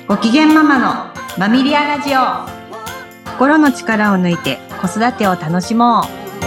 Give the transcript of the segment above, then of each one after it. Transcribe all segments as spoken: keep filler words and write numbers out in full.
ご機嫌ママのマミリアラジオ。心の力を抜いて子育てを楽しもう。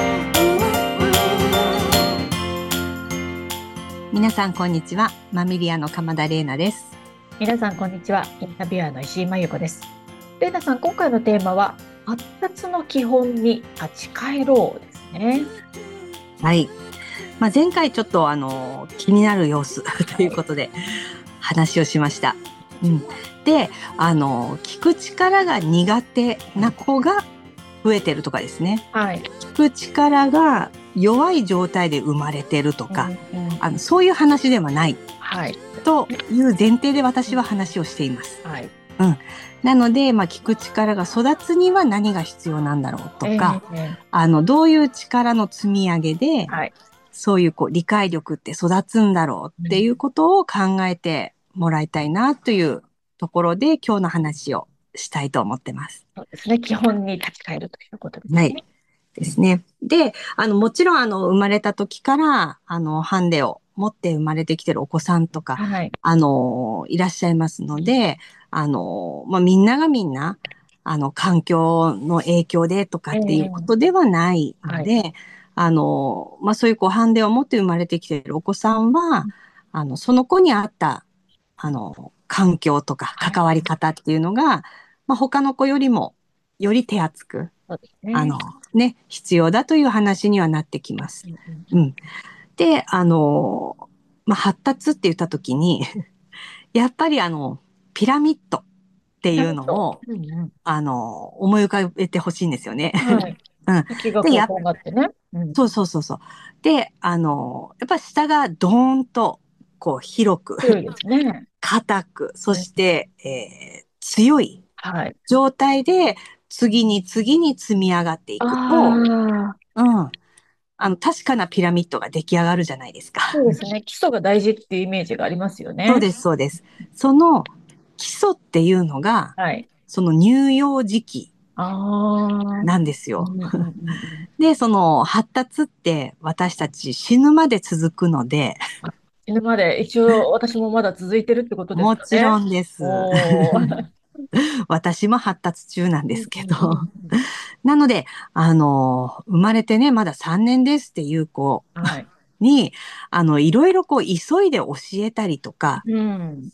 皆さんこんにちは。マミリアの鎌田玲奈です。 皆さんこんにちは。インタビュアーの石井真由子です。玲奈さん、今回のテーマは発達の基本に立ち返ろうですね。 はい、まあ、前回ちょっとあの気になる様子ということで話をしました。うん、で、あの聞く力が苦手な子が増えてるとかですね、 はい、 聞く力が弱い状態で生まれてるとか、 うんうん、 あのそういう話ではない、 はい、 という前提で私は話をしています。 はい、 うん、なので、まあ、聞く力が育つには何が必要なんだろうとか、 えー、 あのどういう力の積み上げで、 はい、 そういうこう理解力って育つんだろうっていうことを考えてもらいたいなというところで今日の話をしたいと思ってます。 そうですね。基本に立ち返るということですね。 はい。ですね。で、あの、もちろん、あの、生まれた時から、あの、ハンデを持って生まれてきてるお子さんとか、 はい、 あの、いらっしゃいますので、あの、まあ、みんながみんな、あの、環境の影響でとかえっていうこー、 とではないはい、 ので、あの、まあ、そういうこう、ハンデを持って生まれてきてるお子さんは、あの、その子に合った、あの、環境とかはい、 関わり方っていうのが、まあ、他の子よりも、より手厚く、 そうですね。 あの、ね、必要だという話にはなってきます。 うんうんうん、 うん。で、あの、まあ、発達って言った時に、やっぱりあの、ピラミッドっていうピラミッド。 のを、 うんうあの、思い浮かべてほしいんですよね。 ん、はい。 うん。 先がで、やっ、 こうこうがあってね。うん。 そうそうそうそう。で、あの、やっぱ下がドーンと、こう、広く、 強いですね。 硬く、そうん、 して、えー強いはい。 状態で、次に次に積み上がっていあくと、 あ、 うん。あの、確かなピラミッドが出来上がるじゃないですか。 そうですね。基礎が大事っていうイメージがありますよね。 そうです、そうです。その基礎っていうのが、 はい。 その乳幼児期ああ、 なんですよ。 うんうんうんうん。 で、その発達って私たち死ぬまで続くので、 あ、死ぬまで一応私もまだ続いてるってことですもちろかね。 んです。 おー。 私も発達中なんうですけど。 んうんうんうん。 なので、あの、生まれてね、まださんねんですっていう子はい。 に、あの、いろいろこう、急いで教えたりとか、 うん。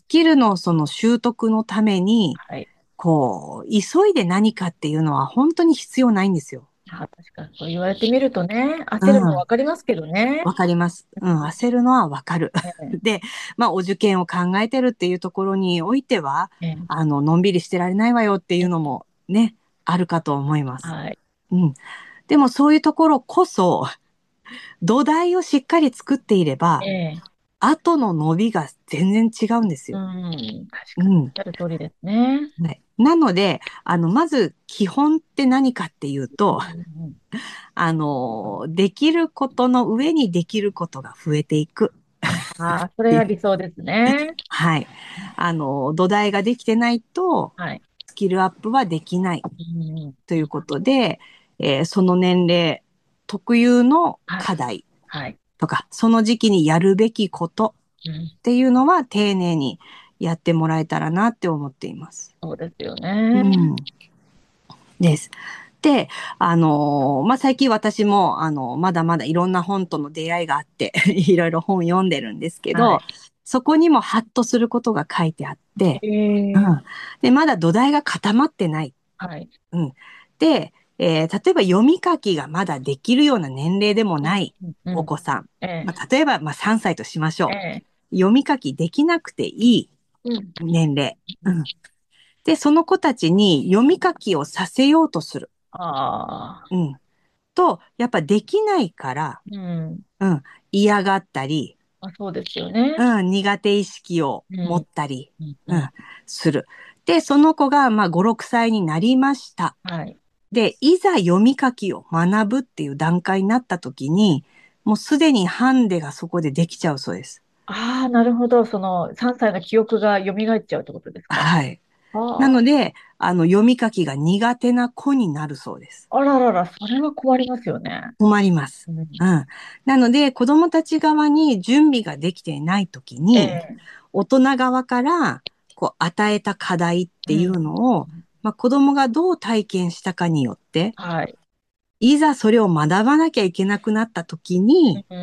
スキルのその習得のために、 はい。 こう、急いで何かっていうのは本当に必要ないんですよ。 あ、確かにそう言われてみるとね、 う焦るのわん。 かりますけどね。 わかります。うん。焦るのはわかる。 えで、まあ、お受験を考えてるっていうところにおいては、 え、えあの、のんびりしてられないわよっていえ、 うのもね、あるかと思います。 はい。 うん。でもそういうところこそ、土台をしっかり作っていれば、 ええ、 後の伸びが全然違うんですうよ。 ん。確かにおっうん。 しゃる通りですね。 はい。なので、あの、まず基本って何かっていうと、 うんうんうん。 あの、できることの上にできることが増えていくああ、それっていう。 は理想ですね。 はい。あの、土台ができてないと、 はい。 スキルアップはできないうんうんうん。 ということで、えーその年齢特有のはい。 課題はい。 とか、その時期にやるべきことうん、 っていうのは丁寧にやってもらえたらなって思っています。 そうですよね。 うん。です。で、あのーまあ、最近私も、あの、まだまだいろんな本との出会いがあっていろいろ本読んでるんですけど、 はい。 そこにもハッとすることが書いてあって、うええ、 ん。で、まだ土台が固まってない。 はい。 うん。で、えー例えば読み書きがまだできるような年齢でもうんないうんうん。 お子さん。 ええ、 まあ、例えば、まあ、さんさいとしましょええ、 う。読み書きできなくていいうん。 年齢。 うん、 うん。で、その子たちに読み書きをさせようとする。 ああ、 うん。と、やっぱできないから、 うん。 うん。嫌がったり、 まあ、そうですよね。 うん。苦手意識を持っうん。 たり、 うん。ううん。 ん。 する。で、その子が、まあ、ご、ろくさいになりました。 はい。 で、いざ読み書きを学ぶっていう段階になった時に、もうすでにハンデがそこでできちゃうそうです。 ああ、なるほど。そのさんさいの記憶が蘇っちゃうってことですか。 はい。なああ、 ので、あの、読み書きが苦手な子になるそうです。 あららら、それは困りますよね。 困ります。 うん。 うん。なので、子供たち側に準備ができていない時に、 ええ、 大人側から、 こう与えた課題っていうのを、 うんまあ、子供がどう体験したかによって、 はい。 いざそれを学ばなきゃいけなくなった時に、 うん。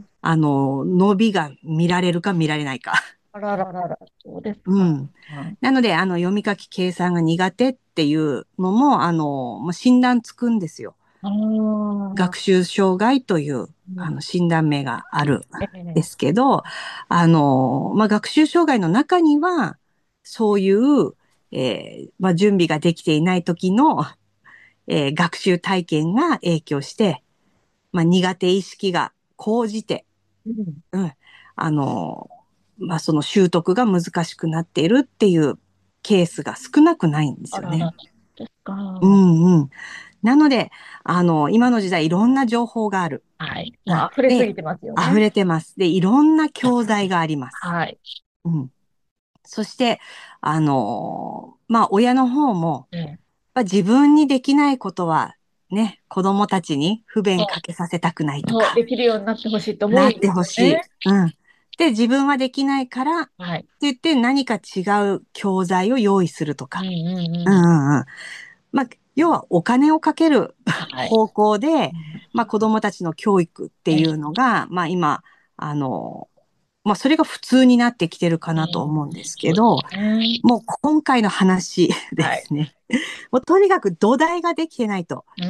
あの、伸びが見られるか見られないか。 あらららら、そうですか。 うん。 うん。 なので、あの、読み書き計算が苦手っていうのも、あの、まあ、診断つくんですよ。 ああ、 学習障害という、 うん。 あの、診断名があるええ、 ですけど、あの、まあ、学習障害の中には、そういう、えーまあ、準備ができていない時の、えー学習体験が影響して、まあ、苦手意識が高じて、 うん。 うん、あの、まあ、その習得が難しくなっているっていうケースが少なくないんですよね。 あらら、ですか。 うんうん。なので、あの、今の時代いろんな情報がある。 はい。もあう溢れすで、 ぎてますよ溢ね。 れてます。で、いろんな教材があります。 はい。 うん。そして、あの、まあ、親の方も、 ええ、 まあ、自分にできないことは、ね、子供たちに不便そかけさせたくないう、そう、 とか、 できるようになってほしいと思なってうんですよね。 ほしい。うん。で、自分はできないから、ってはい。 言って何か違う教材を用意するとうんか。 うんうんうん。 うんうん。まあ、要はお金をかけるはい。 方向で、 うん、 まあ子供たちの教育っていええ、 うのが、まあ今、あの、まあそれが普通になってきてるかうなと思うんん、 ですけそうでど、 すね。 もう今回の話ではい。 すね。もうとにかく土台ができてないと、 うん。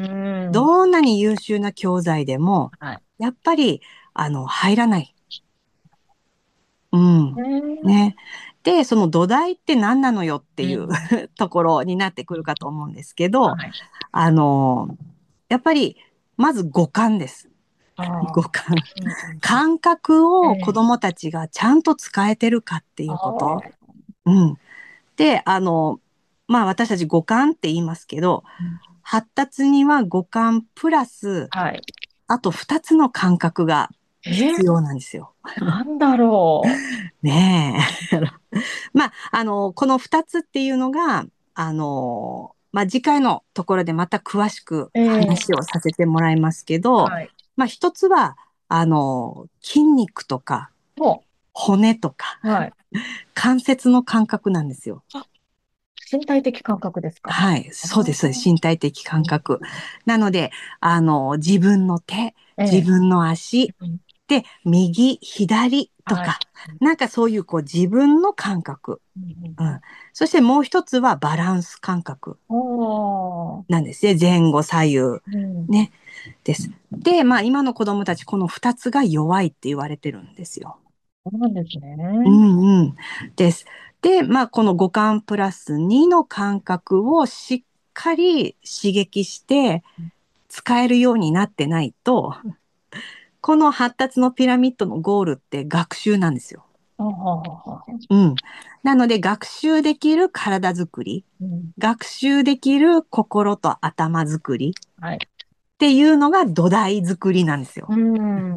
どんなに優秀な教材でも、 はい。 やっぱり、あの、入らない。うん。 ね、 ね。で、その土台って何なのよっていううん。 ところになってくるかと思うんですけど、 はい。 あの、やっぱり、まず五感です。 あ五あ。 感。 うんうんうん。 感覚を子ええ。 供たちがちゃんと使えてるかっていあうこと。 あ。 うん。で、あの、まあ私たち五感って言いますけど、 うん、 発達には五感プラス、 はい。 あと二つの感覚がえ、 必要なんですよ。 なんだろねえ。まあ、あの、この二つっていうのが、あの、まあ、次回のところでまた詳しくう。ええ。 話をさせてもらいますけど、 はい。 まあ、一つは、あの、筋肉とかも骨とかう、はい。 関節の感覚なんですよ。 あ、身体的感覚ですか。 はい、 ああ。 そうです。そうです身体的うん、 感覚。なので、あの、自分の手、 ええ。 自分の足、 うん、 で、右、左とはい。 か、なんかそういうこう自分の感覚。 うんうんうん。 うん。そしてもう一つはバランス感覚おー。 なんですね。前後左右。 うん。 ね。です。で、まあ今の子供たちこの二つが弱いって言われてるんですよ。 そうなんですうね。 んうん。です。で、まあこの五感プラスにの感覚をしっかり刺激して使えるようになってないと、この発達のピラミッドのゴールって学習なんですよ。 ああ。 うん。なので学習できる体づくり、 うん。 学習できる心と頭づくりはい。 っていうのが土台づくりなんですよ。 うん。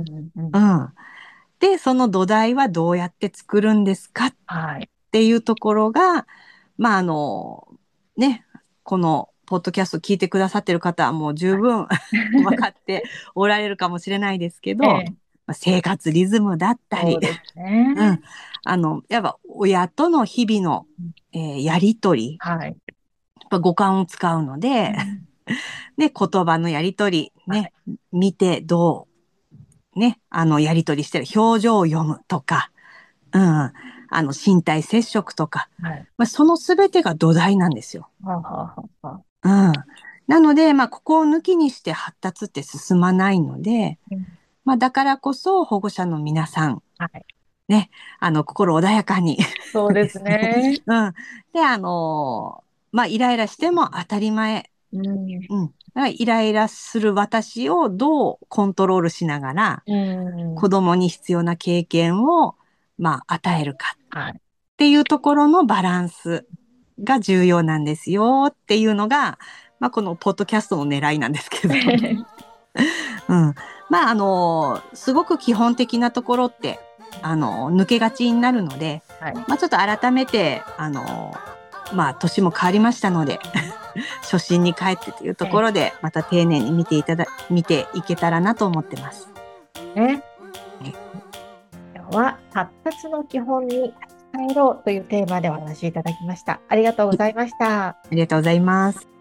うん。 うん。で、その土台はどうやって作るんですかっはい。 ていうところが、まあ、あの、ね、このポッドキャスト聞いてくださってる方はもう十はい。 分分かっておられるかもしれないですけど、 ええ。 まあ生活リズムだったり、 そうですね。 うん。あの、やっぱ親との日々の、えーやりとり、 はい。 やっぱ五感を使うので、 うん。 で、言葉のやりとり、ね、 はい。 見てどう、ね、あの、やりとりしてる表情を読むとか、うん、あの、身体接触とか、 はい。 まあ、そのすべてが土台なんですよ。 はあ、はあ、はあ。 うん。なので、まあ、ここを抜きにして発達って進まないので、 うん、 まあ、だからこそ保護者の皆さん、 はい。 ね、あの、心穏やかにそうですですね。 ね。 うん。で、あのまあ、イライラしても当たり前。 うん。 うん。だからイライラする私をどうコントロールしながら、 うん。 子供に必要な経験を、まあ、与えるかはい。 っていうところのバランスが重要なんですよっていうのが、まあ、このポッドキャストの狙いなんですけど。うん。まあ、あの、すごく基本的なところって、あの、抜けがちになるので、 はい。 まあ、ちょっと改めて、あの、まあ、年も変わりましたので、初心に帰ってというところで、また丁寧に見ていただ、見ていけたらなと思ってます。 ね。今日は発達の基本に立ち返ろうというテーマでお話しいただきました。ありがとうございました。 ありがとうございます。